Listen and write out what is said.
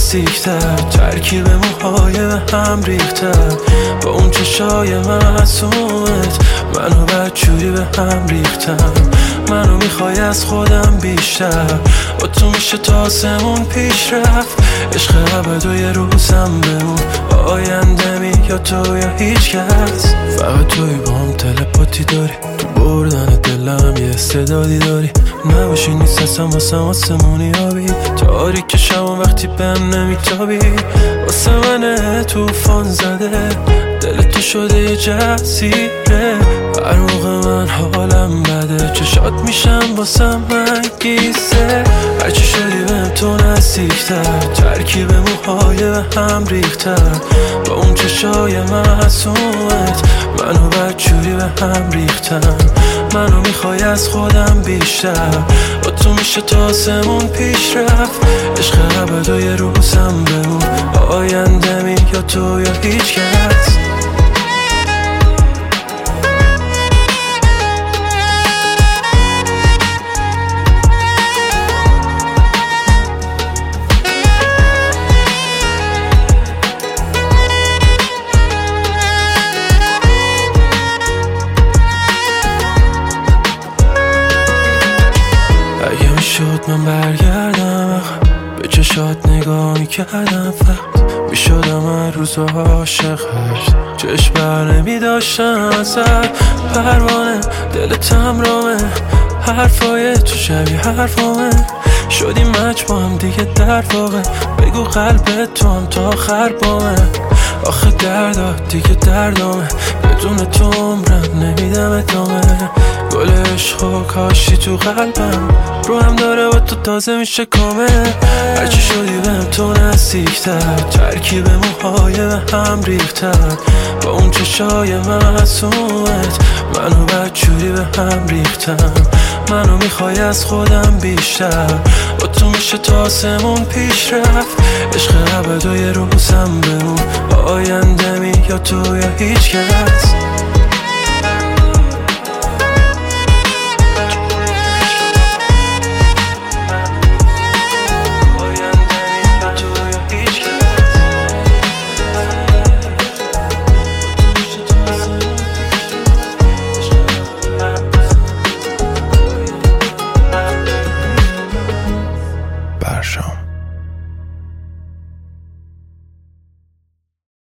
نزدیکتر، ترکیب موهای به هم ریختر، با اون چشای معصومت منو بدجوری به هم ریختم. منو میخوای از خودم بیشتر، با تو میشه تا آسمون پیش رفت. عشق ابد و یه روزم بمون، آینده می یا تو یا هیچ کس. فقط توی با هم تلپاتی داری، تو بردن دلم یه استعدادی داری. نباشی نیست اصلا واسم آسمونی آبی، تاریک شب وقتی بهم نمیتابی. واسه من توفان زده، دل تو شده یه جزیره. هر موقع من حالم بده، چشات میشم واسم انگیزه. هرچی شدی بهم تو نزدیکتر، ترکیب موهای به هم ریختر، با اون چشای معصومت منو بدجوری به هم ریختم. منو میخوای از خودم بیشتر، با تو میشه تا آسمون پیش رفت. عشق ابد و یه روزم بمون، آینده می یا تو یا هیچ کس. اگه میشد من برگردم، به چشات نگاه میکردم، فقط میشدم هر روز عاشق. چشم بر نمیداشتم ازت، پروانه دلتم رامه، حرفای تو شبیه حرفامه. شدیم مچ با هم دیگه در واقع، بگو قلبت تو هم تا آخر بامه. آخه دردات دیگه دردامه، بدون تو عمرم نمیدم ادامه. گل عشق کاشی تو قلبم، رو هم داره با تو تازه میشه کامه. هرچی شدی بهم تو نزدیکتر، ترکیب موهای به هم ریختر، با اون چشای معصومت منو بدجوری به هم ریختم. منو میخوای از خودم بیشتر، با تو میشه تا آسمون پیش رفت. عشق ابد و یه روزم بمون، آینده می یا تو یا هیچ کس.